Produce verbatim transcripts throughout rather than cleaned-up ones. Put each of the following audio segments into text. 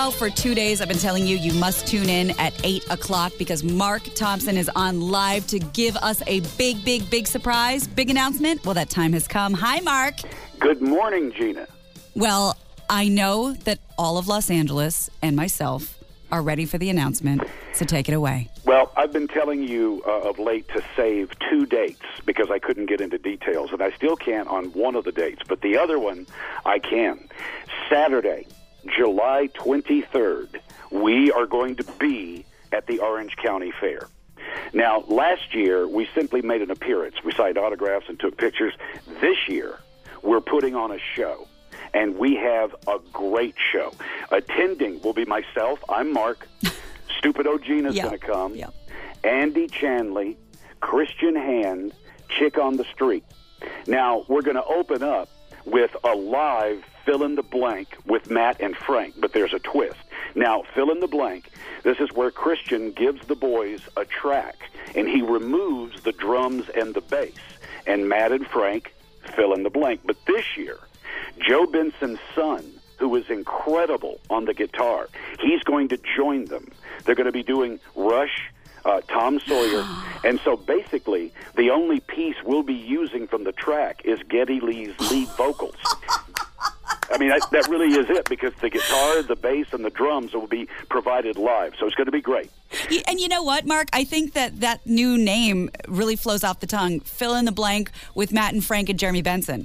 Now, for two days, I've been telling you, you must tune in at eight o'clock because Mark Thompson is on live to give us a big, big, big surprise, big announcement. Well, that time has come. Hi, Mark. Good morning, Gina. Well, I know that all of Los Angeles and myself are ready for the announcement, so take it away. Well, I've been telling you uh, of late to save two dates because I couldn't get into details, and I still can't on one of the dates, but the other one I can. Saturday, July twenty-third, we are going to be at the Orange County Fair. Now, last year, we simply made an appearance. We signed autographs and took pictures. This year, we're putting on a show, and we have a great show. Attending will be myself. I'm Mark. Stupido Gina's yep. going to come. Yep. Andy Chanley, Christian Hand, Chick on the Street. Now, we're going to open up with a live fill-in-the-blank with Matt and Frank, but there's a twist. Now, fill-in-the-blank, this is where Christian gives the boys a track, and he removes the drums and the bass, and Matt and Frank fill-in-the-blank. But this year, Joe Benson's son, who is incredible on the guitar, he's going to join them. They're going to be doing Rush, uh, Tom Sawyer, and so basically the only piece we'll be using from the track is Geddy Lee's lead vocals. I mean, that, that really is it, because the guitar, the bass, and the drums will be provided live, so it's going to be great. And you know what, Mark? I think that that new name really flows off the tongue. Fill in the blank with Matt and Frank and Jeremy Benson.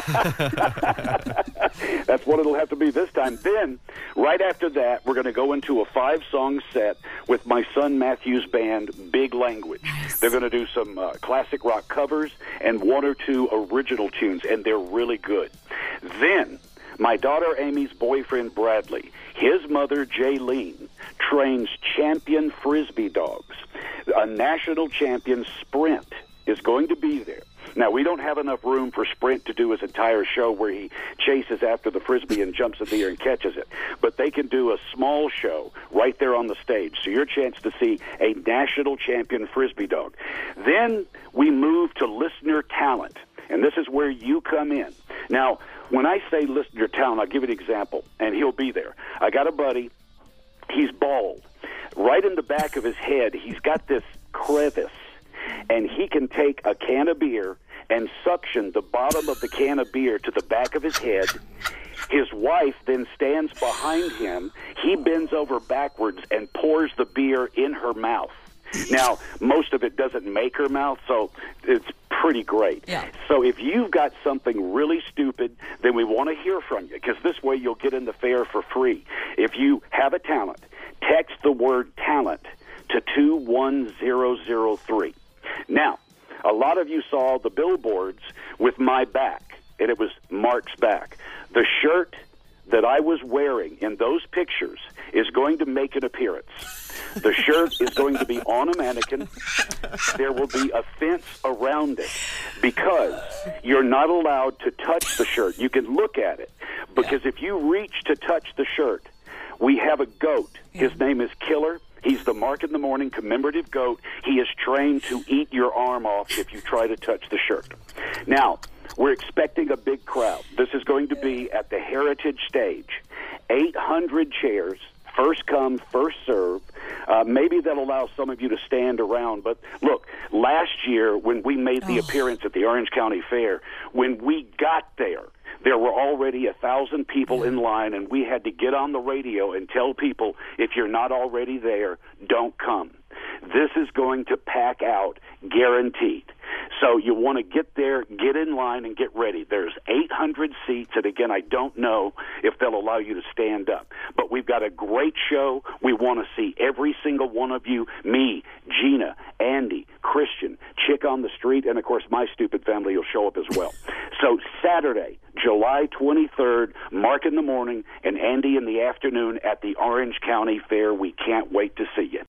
That's what it'll have to be this time. Then, right after that, we're going to go into a five-song set with my son Matthew's band, Big Language. Nice. They're going to do some uh, classic rock covers and one or two original tunes, and they're really good. Then, my daughter Amy's boyfriend, Bradley, his mother, Jaylene, trains champion Frisbee dogs. A national champion Sprint is going to be there. Now, we don't have enough room for Sprint to do his entire show where he chases after the Frisbee and jumps in the air and catches it. But they can do a small show right there on the stage. So your chance to see a national champion Frisbee dog. Then we move to listener talent. And this is where you come in. Now, when I say listener talent, I'll give you an example, and he'll be there. I got a buddy. He's bald. Right in the back of his head, he's got this crevice, and he can take a can of beer and suction the bottom of the can of beer to the back of his head. His wife then stands behind him. He bends over backwards and pours the beer in her mouth. Now, most of it doesn't make her mouth, so it's pretty great. Yeah. So if you've got something really stupid, then we want to hear from you, because this way you'll get in the fair for free. If you have a talent, text the word talent to two one zero zero three. Now, a lot of you saw the billboards with my back, and it was Mark's back. The shirt that I was wearing in those pictures is going to make an appearance. The shirt is going to be on a mannequin. There will be a fence around it because you're not allowed to touch the shirt. You can look at it, because yeah. if you reach to touch the shirt, we have a goat. Yeah. His name is Killer. He's the Mark in the Morning commemorative goat. He is trained to eat your arm off if you try to touch the shirt. Now, we're expecting a big crowd. This is going to be at the Heritage Stage. eight hundred chairs, first come, first serve. Uh, maybe that'll allow some of you to stand around. But look, last year when we made the oh. appearance at the Orange County Fair, when we got there, there were already a thousand people in line, and we had to get on the radio and tell people, if you're not already there, don't come. This is going to pack out, guaranteed. So you want to get there, get in line, and get ready. There's eight hundred seats, and again, I don't know if they'll allow you to stand up. But we've got a great show. We want to see every single one of you, me, Gina, Andy, Christian, Chick on the Street, and, of course, my stupid family will show up as well. So Saturday, July twenty-third, Mark in the morning and Andy in the afternoon at the Orange County Fair. We can't wait to see you.